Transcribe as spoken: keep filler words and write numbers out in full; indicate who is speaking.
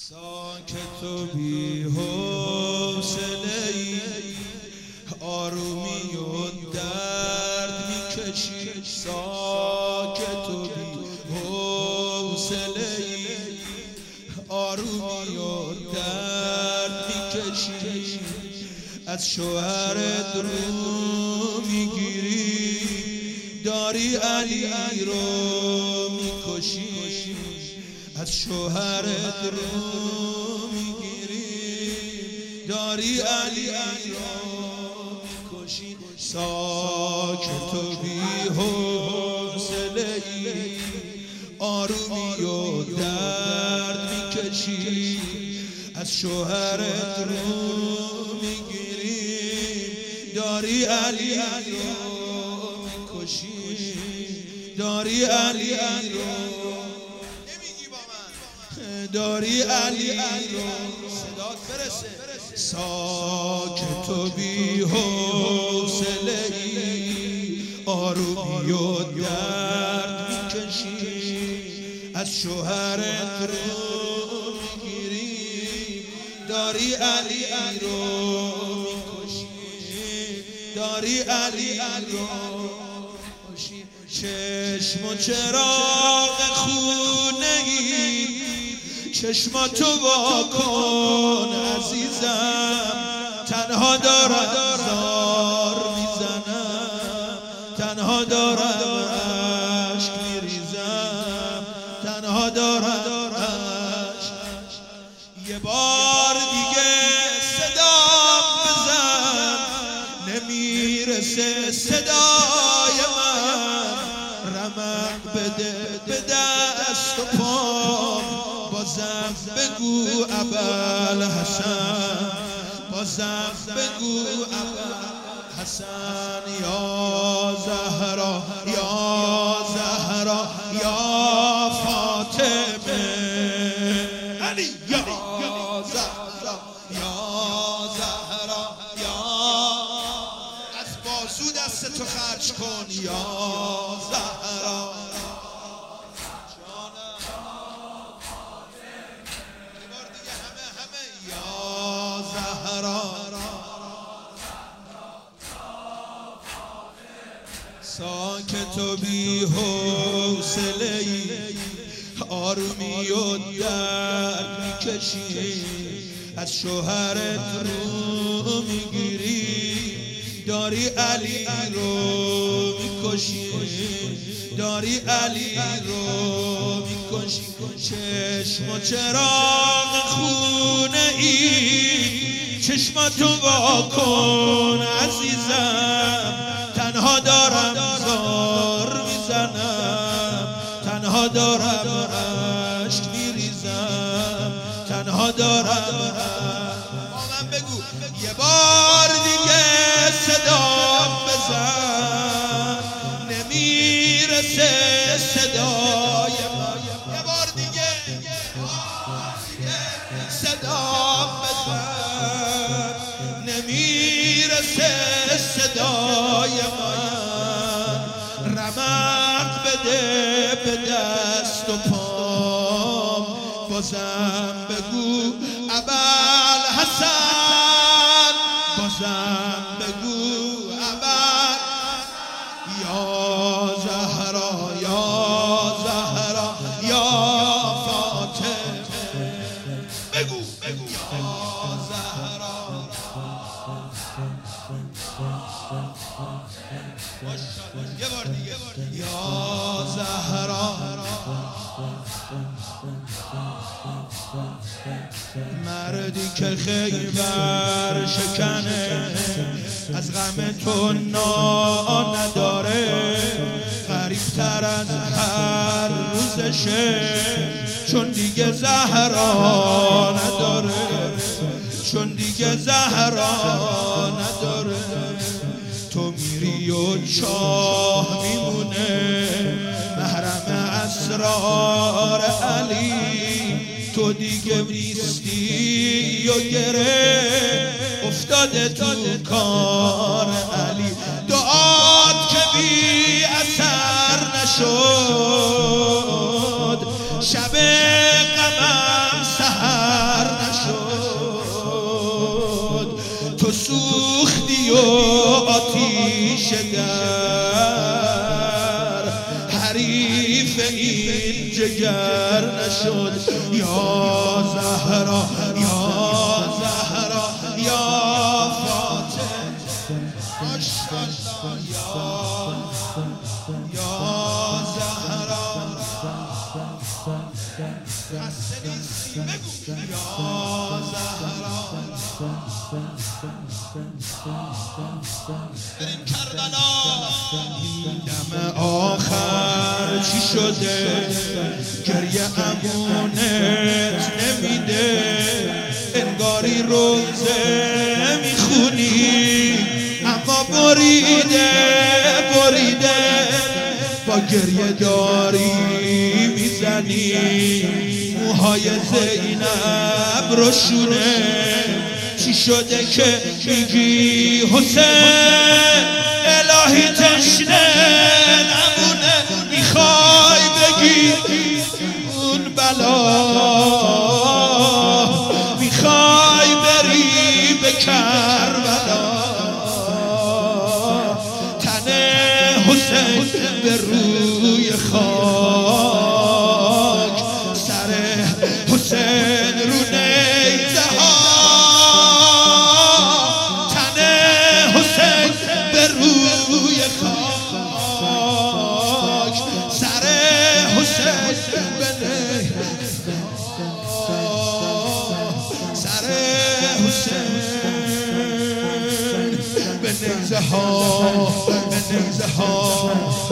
Speaker 1: ساکت و بی حوصله‌ای آرومی و درد میکشی. ساکت و بی حوصله‌ای آرومی و درد میکشی. از شوهرت رو میگیری، داری علی رو میکشی. از شوهرت رو میگیری، داری علی رو میکشی. ساکت و بی حوصله‌ای آرومی و درد میکشی. از شوهرت رو میگیری، داری علی رو میکشی. داری علی رو داری علی رو صدات برسه. ساکت و بی حوصله‌ای آرومی و درد میکشی. از شوهرت رو میگیری، داری علی رو میکشی. داری علی رو میکشی. چشم و چراغ خونه‌ای چشماتو وا کن عزیزم، تنها دارم زار میزنم، تنها دارم عشق میریزم، تنها دارم عشق. یه بار دیگه صدام بزن، نمیرسه صدای من. رمق بده به دست و پام، بازم بگو ابوالحسن، بازم بگو ابوالحسن. یا زهرا یا زهرا یا فاطمه علی، یا زهرا یا زهرا یا از بازو دست تو خرج کن. یا زهرا ساکت و بی حوصله‌ای آرومی و درد میکشی. از شوهرت رو میگیری، داری علی رو میکشی. داری علی رو میکشی. چشم و چراغ خونه‌ای چشماتو وا کن عزیزم، تنها دارم زار میزنم، تنها دارم عشق میریزم، تنها دارم. با من بگو یه بار دیگه صدام بزن، نمیرسه صدای من. یه بار دیگه صدام بزن، نمیرسه صدای من. رمق بده به دست و پام، بازم بگو ابوالحسن، بازم بگو ابوال. یا زهرا یا زهرا یا فاطمه بگو بگو یا زهرا. یه بار دیگه یا زهرا. مردی که خیبر شکنه، از غم تو نا نداره، غریب‌تر از هر روزشه، چون دیگه زهرا نداره، چون دیگه زهرا نداره. تو میری و چاه میمونه، محرم اسرار علی، تو دیگه نیستی و گره افتاده تو کار علی. دعات که بی اثر نشد، شب غمم سحر نشد یا زهرا یا زهرا یا فاطمه ماشاءالله یا یا زهرا خسته نیستی بگو یا زهرا بریم کربلا دم آخر چی شده گریه امونت نمیده انگاری روزه میخونی اما بریده بریده با گریه داری میزنی موهای زینب رو شونه چی شده که میگی حسین الهی تشنه نمونه میخوای بگی اون بلا میخوای بری به کربلا تن حسین به روی خاک سر حسین رو نیزه ها تن حسین به روی خاک سر حسین به نیزه ها سر حسین به نیزه ها به نیزه ها